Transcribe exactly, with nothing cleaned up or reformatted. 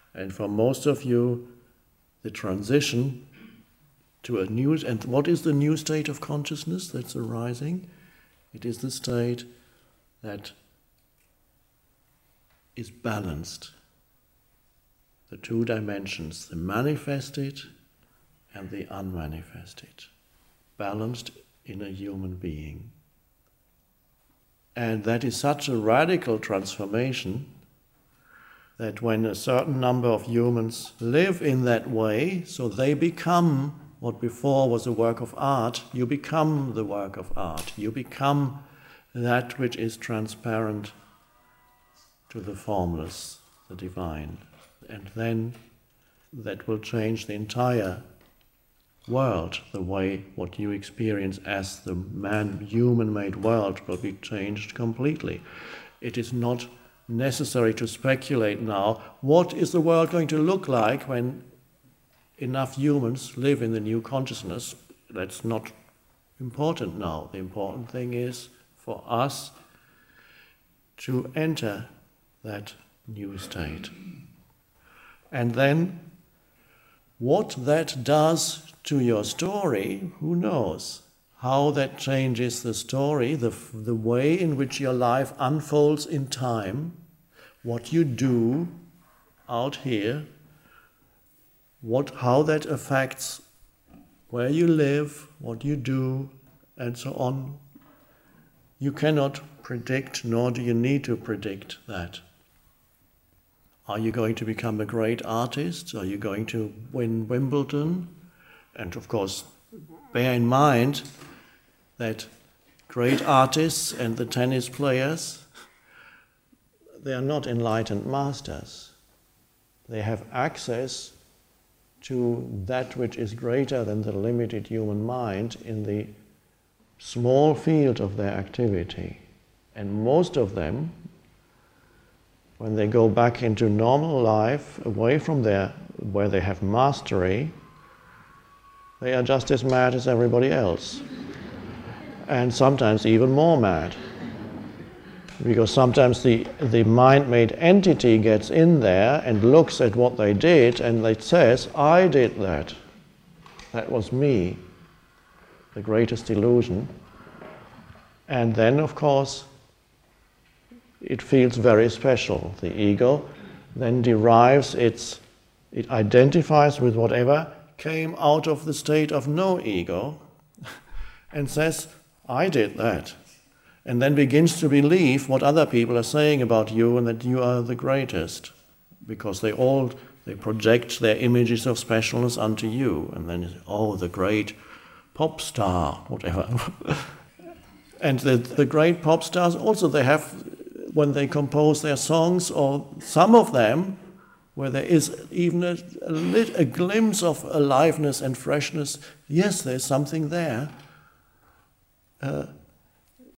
And for most of you, the transition to a new, and what is the new state of consciousness that's arising? It is the state that is balanced. The two dimensions, the manifested and the unmanifested, balanced in a human being. And that is such a radical transformation that when a certain number of humans live in that way, so they become what before was a work of art, you become the work of art. You become that which is transparent to the formless, the divine. And then that will change the entire world. The way what you experience as the man, human-made world will be changed completely. It is not necessary to speculate now, what is the world going to look like when enough humans live in the new consciousness? That's not important now. The important thing is for us to enter that new state. And then what that does to your story, who knows? How that changes the story, the, the way in which your life unfolds in time, what you do out here, what, how that affects where you live, what you do, and so on. You cannot predict, nor do you need to predict that. Are you going to become a great artist? Are you going to win Wimbledon? And of course, bear in mind that great artists and the tennis players, they are not enlightened masters. They have access to that which is greater than the limited human mind in the small field of their activity. And most of them, when they go back into normal life, away from their, where they have mastery, they are just as mad as everybody else. And sometimes even more mad. Because sometimes the, the mind-made entity gets in there and looks at what they did and it says, I did that. That was me. The greatest illusion. And then, of course, it feels very special. The ego then derives its, it identifies with whatever came out of the state of no ego and says, I did that. And then begins to believe what other people are saying about you and that you are the greatest. Because they all, they project their images of specialness onto you. And then, oh, the great pop star, whatever. And the, the great pop stars also, they have, when they compose their songs, or some of them, where there is even a, a, lit, a glimpse of aliveness and freshness, yes, there's something there. Uh,